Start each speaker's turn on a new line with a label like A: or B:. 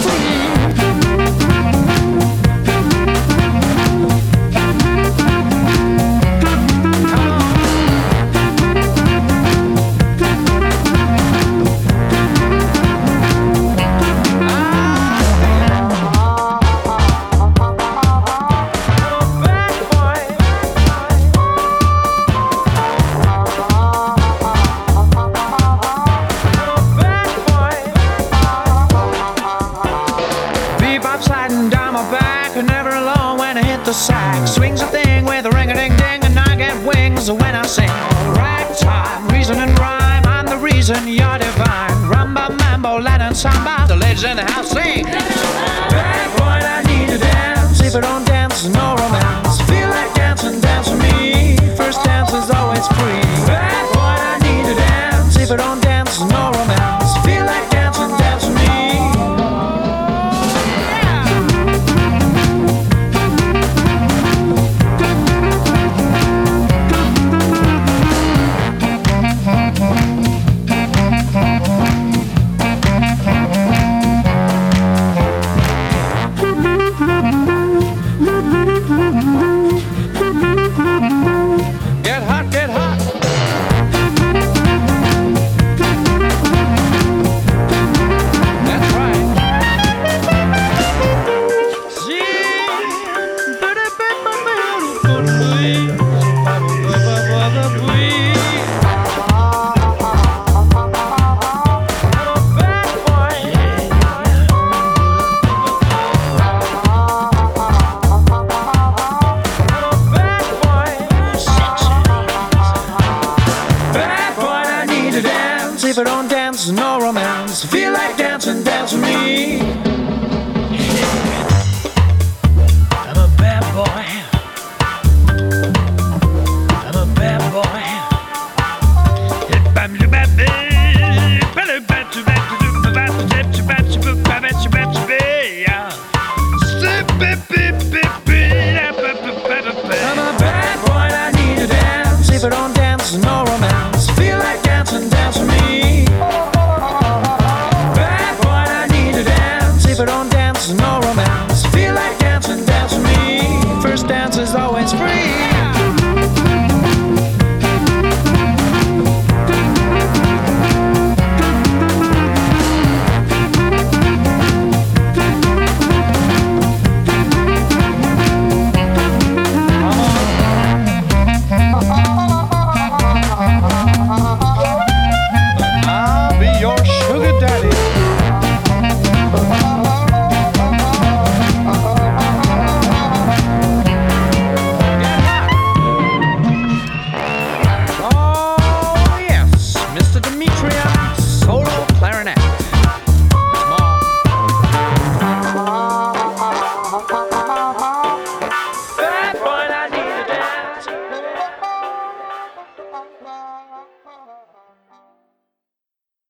A: The sack swings a thing with a ring-a-ding-ding, and I get wings when I sing. Ragtime, reason and rhyme, I'm the reason you're divine. Rumba, mambo, Latin, samba, the ladies in the house sing. Bad boy, I need to dance. If I don't dance, no romance. Feel like dancing, dance with me. First dance is always free. Bad boy, I need to dance. If I don't dance, no romance. Feel like dancing, dance with me. Get hot, get hot. That's right. If I don't dance, no romance. Feel like dancing, dance with me. I'm a bad boy. I'm a bad boy. I'm a bad boy, I need to dance. If I don't dance, no romance. Feel like dancing, dance with me. Bad boy, I need to dance. If I don't dance, no romance.